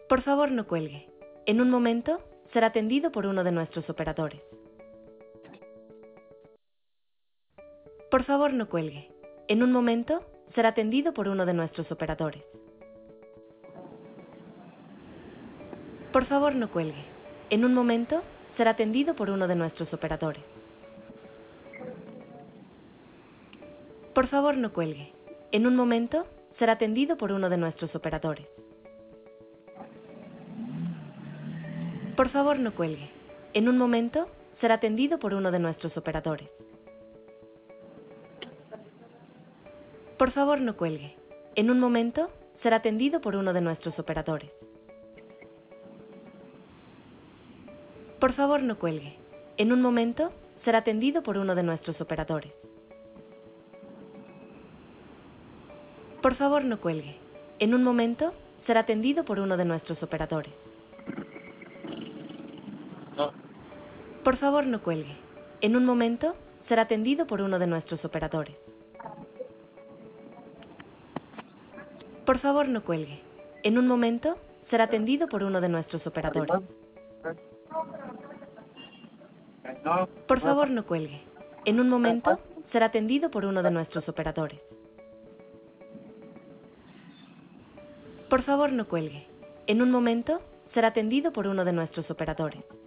Por favor, no cuelgue. En un momento, será atendido por uno de nuestros operadores. Por favor, no cuelgue. En un momento, será atendido por uno de nuestros operadores. Por favor, no cuelgue. En un momento, será atendido por uno de nuestros operadores. Por favor, no cuelgue. En un momento, será atendido por uno de nuestros operadores. Por favor, no cuelgue. En un momento, será atendido por uno de nuestros operadores. Por favor, no cuelgue. En un momento, será atendido por uno de nuestros operadores. Por favor, no cuelgue. En un momento, será atendido por uno de nuestros operadores. Por favor, no cuelgue. En un momento, será atendido por uno de nuestros operadores. Por favor, no cuelgue. En un momento, será atendido por uno de nuestros operadores. Por favor, no cuelgue. En un momento, será atendido por uno de nuestros operadores. Por favor, no cuelgue. En un momento, será atendido por uno de nuestros operadores. Por favor, no cuelgue. En un momento, será atendido por uno de nuestros operadores.